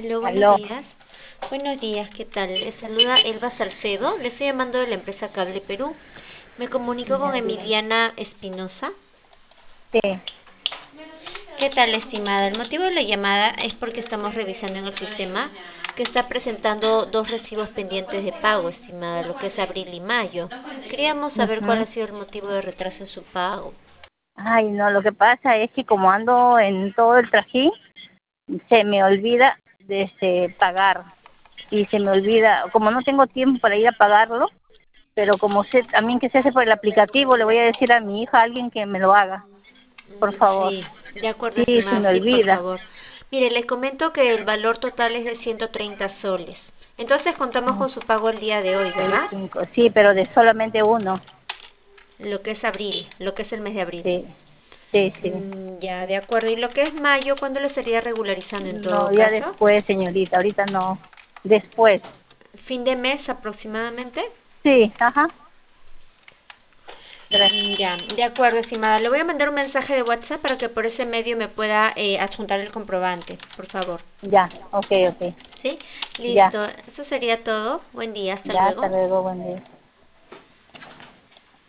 Aló, buenos Aló. días. Buenos días, ¿qué tal? Les saluda Elba Salcedo. Le estoy llamando de la empresa Cable Perú. Me comunico con Ya, dime. Emiliana Espinosa. Sí. ¿Qué tal, estimada? El motivo de la llamada es porque estamos revisando en el sistema que está presentando dos recibos pendientes de pago, estimada, lo que es abril y mayo. Queríamos saber cuál Ujú. ha sido el motivo de retraso en su pago. Ay, no, lo que pasa es que como ando en todo el trajín, se me olvida de pagar. Y se me olvida, como no tengo tiempo para ir a pagarlo, pero como sé también que se hace por el aplicativo, le voy a decir a mi hija, a alguien que me lo haga, por favor. Sí, de acuerdo, Sí, se estimada, me sí, por olvida. favor. Mire, le comento que el valor total es de 130 soles. Entonces contamos Mm, con su pago el día de hoy, Seis, ¿verdad? cinco. Sí, pero de solamente uno. Lo que es abril, lo que es el mes de abril. Sí, sí, sí. Ya, de acuerdo. ¿Y lo que es mayo, cuándo lo estaría regularizando en No, todo ya caso? después, señorita, ahorita no. Después. ¿Fin de mes aproximadamente? Sí, ajá. Gracias. Ya, de acuerdo, estimada. Le voy a mandar un mensaje de WhatsApp para que por ese medio me pueda adjuntar el comprobante, por favor. Ya, ok, ok. ¿Sí? Ya, Listo. Eso sería todo. Buen día. Hasta ya, hasta luego. luego, buen día.